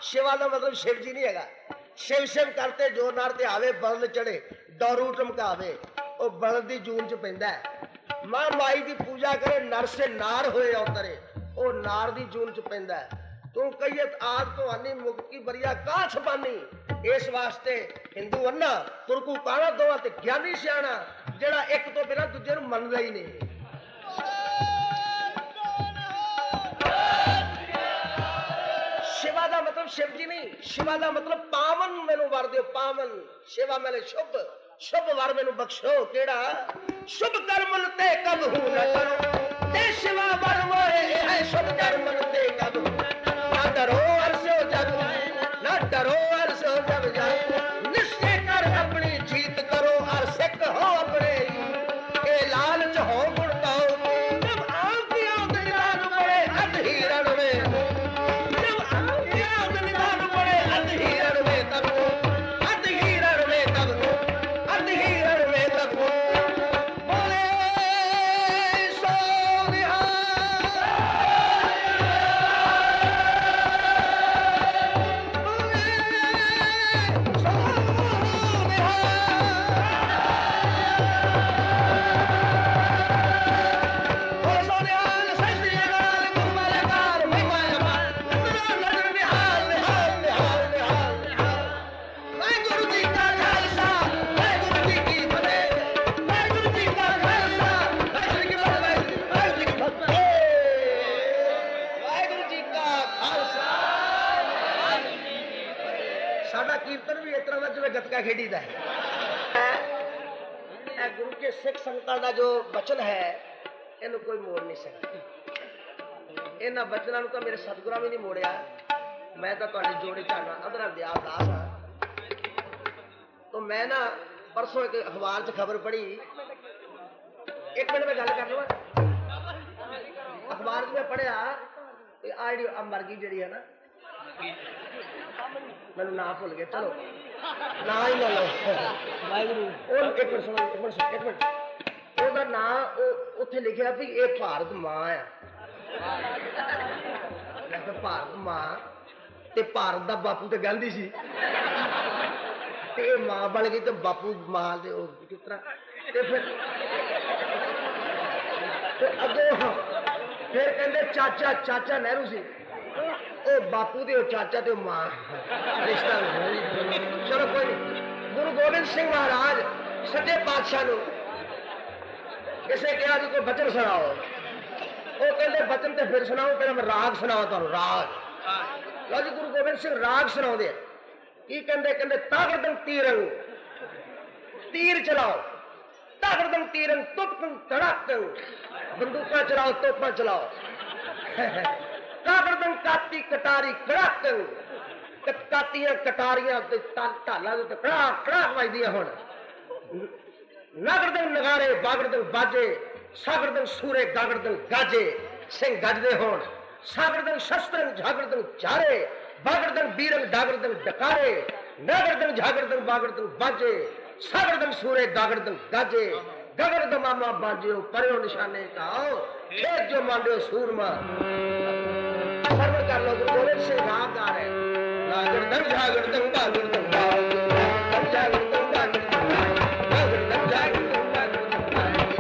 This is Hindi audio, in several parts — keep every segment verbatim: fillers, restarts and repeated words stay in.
शिवा का मतलब शिव जी नहीं है। शिव शिव करते जो नर ते आवे बल्द चढ़े डोरू चमकावे वो बल्द की जून च पैंदा है। मां माई की पूजा करे नर से नार होए अवतरे वो नार की जून च पैंदा है। तू कहिए आद तो आनी मुक्ति बरिया का छपानी इस वास्ते हिंदू अन्ना तुरकू काना दोवां ते ज्ञानी सियाणा जेड़ा एक तो बिना दूजे नूं मनदा ही नहीं। शिवा का मतलब शिव जी नहीं, शिवा का मतलब पावन मैनू वर दियो पावन। शिवा मेले शुभ शुभ वर मैनू बख्शो केड़ा शुभ कर्म ते कब हूं न करो ते शिवा वर मोरे है शुभ कर्म ते कब ना डरो अरसो जब ना डरो अरसो जब जाए निश्चय कर अपनी जीत करो और सिख हो अपने ए लालच हो गुण गाओ जब आंखी आंख निदान पड़े अधहीरण में खेड़ी दा है गुरु के सिख संगतां दा जो वचन है इन्हू कोई मोड़ नहीं सकता। इन्हां वचनां नूं तां मेरे सतगुरां भी नहीं मोड़िया। मैं तो तुहाडी जोड़ी चाहना अदरा दयाल दास हाँ। तो मैं ना परसों एक अखबार च खबर पढ़ी एक मिनट में गल कर लवां। अखबार च मैं पढ़िया आ जी मरगी जी है ना मैनू ना भुल गए चलो ना ही ला लो वाहिगुरू एक मिनट सुनो एक मिनट एक मिनट ओदा ना उत्थे लिखिया भी ये भारत मां है। भारत मां ते भारत दा बापू ते गांधी सी ते मां बन गई ते बापू मां दे किस तरह ते फिर अगो फिर कहंदे चाचा चाचा नेहरू सी ओ बापू दे चाचा ते मां रिश्ता। चलो कोई नहीं। गुरु गोबिंद सिंह महाराज सच्चे पातशाह नूं किसे कहा जी कोई बचन सुनाओ वो कहते बचन ते फिर सुनाओ पहले मैं राग सुनाओ तुहानूं राग। लो जी गुरु गोबिंद सिंह राग सुनाउंदे की कहंदे कहंदे तागड़दम तीरंग तीर चलाओ तागड़दम तीरंग तुपतम तड़ाकंग बंदूकां चलाओ तोपां चलाओ कागड़दम काती कटारी कड़ाकंग कातियां कटारियां ढालां दे कड़ाक कड़ाक वजदियां हुण नागड़दम नगारे बागड़दम बाजे सागड़दम सूरे गागड़दम गाजे सिंह गजदे होण सागड़दम शस्त्रंग झागड़दम चारे बागड़दम बीरंग डागड़दम डकारे नागड़दम झागड़दम बागड़दम बाजे सागड़दम सूरे गागड़दम गाजे गगड़दम मामा बाजियो पर्यो निशाने काओ खेत जो मांडियो सूरमा। सर्व कर लो गुरु गोबिंद सिंह राग गा रहे नागड़दम झागड़दम बागड़दम बाजे झागड़दम बागड़दम नागड़दम झागड़दम बागड़दम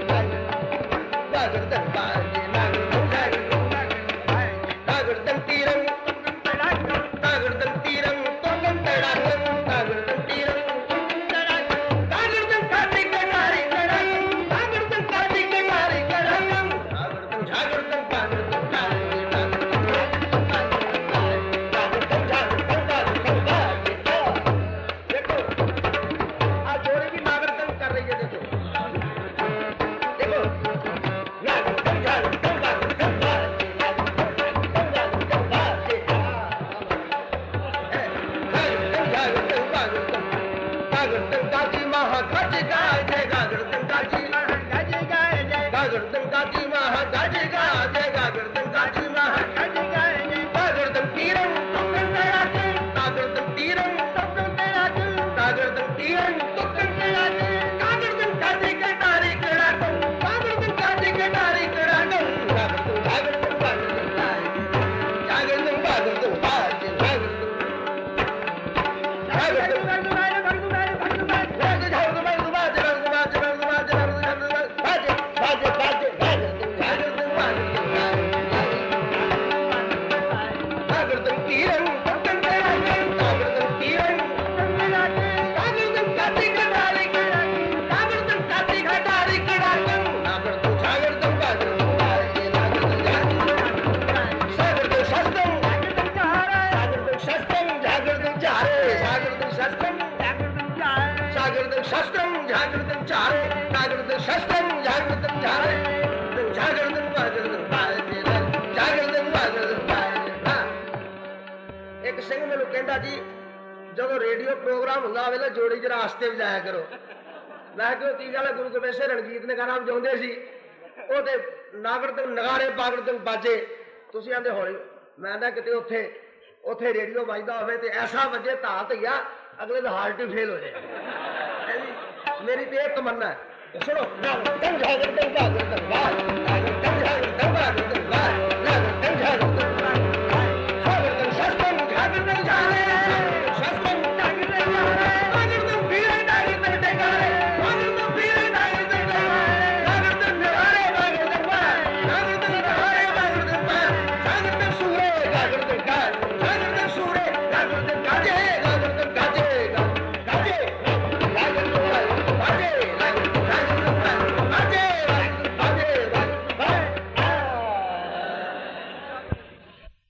नागड़दम बाजे नागड़दम झागड़दम नागड़दम तीरंग नागड़दम तीरंग तोंगम तड़ाकम नागड़दम तीरंग नागड़दम काटी कटारी कड़ाकम नागड़दम काटी कटारी कड़ाकम नागड़दम झागड़दम बागड़दम देखो आ जोड़ी भी नागड़दम कर रही है। देखो देखो नागड़दम जागृतं झारे जागृतं शस्त्रं जागृतं झारे जागृतं जागृतं बाजे जागृतं जागृतं बाजे हाँ एक सिंह मैनू कहंदा जी ਜਦੋਂ ਰੇਡੀਓ ਪ੍ਰੋਗਰਾਮ ਹੁੰਦਾ ਹੋਵੇ ਨਾ ਜੋੜੀ ਜਰਾ ਹਸਤੇ ਵਜਾਇਆ ਕਰੋ ਮੈਂ ਕਿਹਾ ਕੀ ਗੱਲ ਹੈ ਗੁਰੂ ਗੋਬਿੰਦ ਸਿੰਘ ਰਣਜੀਤ ਨੇ ਗਾਣਾ ਵਜਾਉਂਦੇ ਸੀ ਉਹ ਤੇ ਨਾਗਰ ਤੇ ਨਗਾਰੇ ਪਾਗੜ ਤੇ ਬਾਜੇ ਤੁਸੀਂ ਆਂਦੇ ਹੌਲੀ ਮੈਂ ਨਾ ਕਿਤੇ ਉੱਥੇ ਉੱਥੇ ਰੇਡੀਓ ਵੱਜਦਾ ਹੋਵੇ ਤੇ ਐਸਾ ਵਜੇ ਧਾਲ ਧਈਆ ਅਗਲੇ ਦਾ ਹਾਰਟ ਹੀ ਫੇਲ ਹੋ ਜਾਏ ਮੇਰੀ ਤੇ ਇਹ ਤਮੰਨਾ ਹੈ ਸੁਣੋ